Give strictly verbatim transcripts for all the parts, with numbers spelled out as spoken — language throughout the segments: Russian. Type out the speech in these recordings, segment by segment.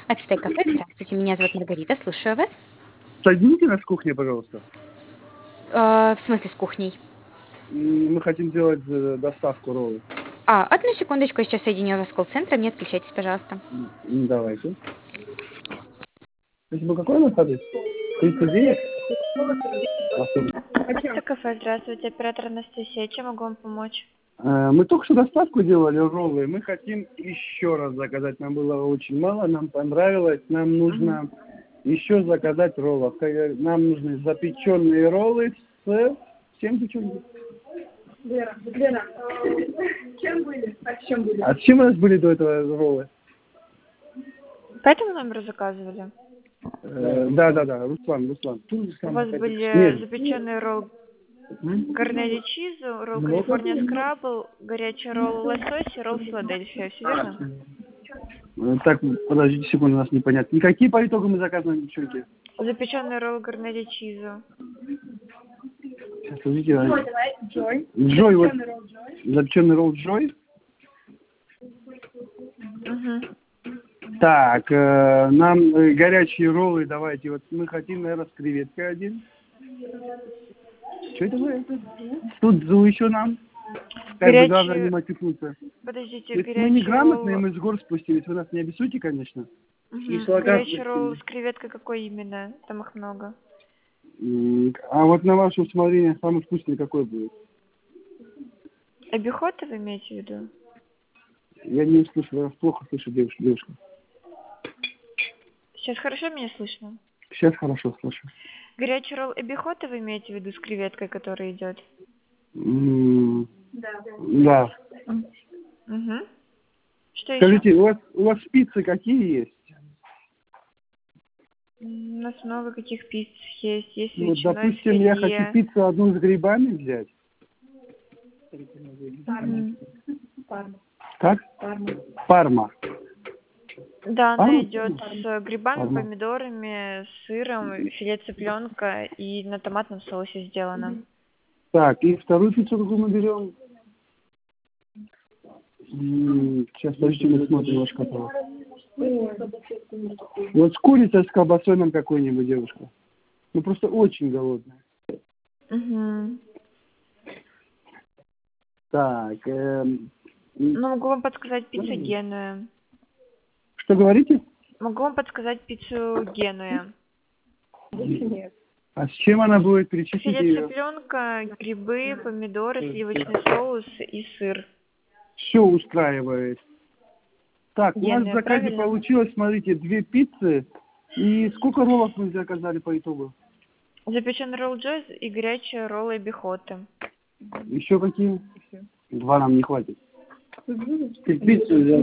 Ацтек кафе, здравствуйте, меня зовут Маргарита, слушаю вас. Соедините нас с кухней, пожалуйста. Э, в смысле с кухней? М, Мы хотим сделать э, доставку роллов. А, одну секундочку, я сейчас соединю вас с колл-центром, не отключайтесь, пожалуйста. М, м, Давайте. Спасибо, какой у нас адрес? тридцать девять? Это кафе, здравствуйте, оператор Анастасия, чем могу вам помочь? Э, Мы только что доставку делали роллы. Мы хотим еще раз заказать. Нам было очень мало, нам понравилось. Нам нужно еще заказать роллов. Э, Нам нужны запеченные роллы с... Чем девчонки? Лера, Лера, э, чем были? А с чем были? А с чем у нас были до этого роллы? По этому номеру заказывали? Э, Да, да, да, Руслан, Руслан. У вас были Нет. запеченный ролл М? гарнери чизу, ролл Много? Калифорния скрабл, горячий ролл лосось и ролл Филадельфия, все верно? Э, Так, подождите секунду, у нас непонятно. Никакие по итогам мы заказываем, девчонки? Запеченный ролл гарнери чизу. Сейчас, подождите. а- Джой, давай, Джой. Джой, вот, Запеченный ролл Джой. запеченный ролл Джой. Угу. Так, э, нам э, горячие роллы давайте. Вот мы хотим, наверное, с креветкой один. Что это вы? Судзу еще нам. Как бы Горячие- главное не матюкнуться. Подождите, Если мы горячий неграмотные, ролл... мы с гор спустились. Вы нас не обессудьте, конечно. Мгм. И слога Горячий спустили. ролл с креветкой какой именно? Там их много. М, А вот на ваше усмотрение самый вкусный какой будет? Обихода вы имеете в виду? Я не слышу, я вас плохо слышу, девушка. девушка. Сейчас хорошо меня слышно? Сейчас хорошо слышу. Горячий ролл эбихота вы имеете в виду с креветкой, которая идет? М, Да. Да. Угу. Что еще? Скажите, у вас, у вас спицы какие есть? У нас много каких пиц есть. Есть Ну, вот, ветчиной, допустим, я филе. хочу пиццу одну с грибами взять. Парма. Парма. Как? Парма. Парма. Да, она Парма? идет с грибами, Парма. помидорами, сыром, филе цыпленка и на томатном соусе сделано. Так, и вторую пиццу какую мы берем? М, Сейчас, подождите, мы смотрим ваш каталог. Вот с курицей, с колбасой нам какой-нибудь, девушка. Ну, просто очень голодная. Угу. Так, эм, Ну, могу вам подсказать пиццу Генуя. что говорите? Могу вам подсказать пиццу Генуя. Больше нет. А с чем она будет? Перечислите Филе ее. цыпленка, грибы, помидоры, сливочный соус и сыр. Все устраивает. Так, у нас Гены, в заказе правильно? получилось, смотрите, две пиццы. И сколько роллов мы заказали по итогу? Запеченный ролл Джойс и горячие роллы бихоты. Еще какие? Два нам не хватит. Ты пиццу взял,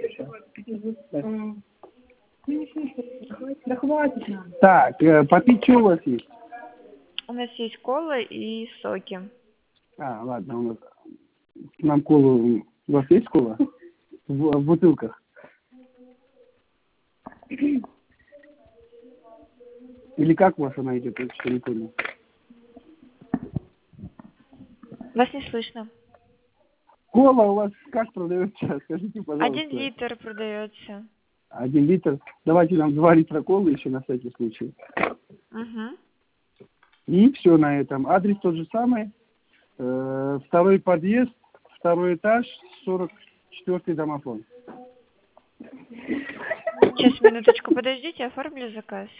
да хватит нам. Так, э, попить что у вас есть? У нас есть кола и соки. А, ладно, у нас нам колу. У вас есть кола? В, в бутылках. Или как у вас она идет? Я что не понял. Вас не слышно. Кола у вас как продается? Скажите, пожалуйста. Один литр продается. Один литр. Давайте нам два литра колы еще на всякий случай. Угу. И все на этом. Адрес тот же самый. Э, второй подъезд, второй этаж, сорок четвертый домофон. Сейчас, минуточку, подождите, оформлю заказ.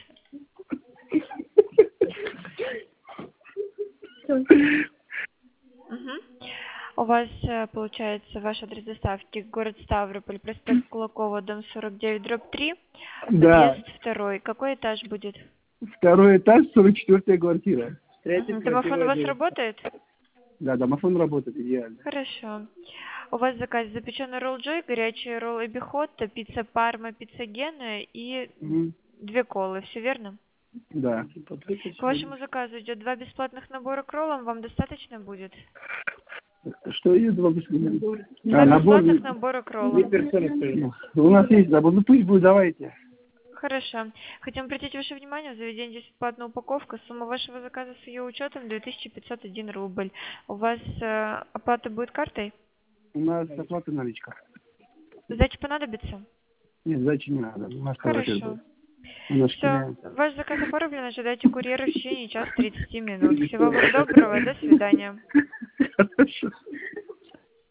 Угу. У вас, э, получается, ваш адрес доставки город Ставрополь, проспект Кулакова, дом сорок девять, дробь три, Да. подъезд второй. Какой этаж будет? Второй этаж, сорок четвертая квартира. Мгм. Домофон у вас работает? Да, домофон работает идеально. Хорошо. У вас заказ запеченный ролл Джой, горячий ролл эбихота, пицца Парма, пицца Генуя и Мгм. две колы. Все верно? Да. К вашему заказу идет два бесплатных набора к роллам. Вам достаточно будет? Что есть два бесплатных? Два А, набор... бесплатных набора к роллам. У нас есть набор. Ну пусть будет, давайте. Хорошо. Хотим обратить ваше внимание, в заведении здесь бесплатная упаковка. Сумма вашего заказа с ее учетом две тысячи пятьсот один рубль. У вас э, оплата будет картой? У нас оплата наличка. Сдача понадобится? Нет, сдачи не надо. У нас товарищ Хорошо. был. У нас Все, шкиля. ваш заказ оформлен, ожидайте курьера в течение часа тридцати минут. Всего вам доброго, до свидания. Хорошо.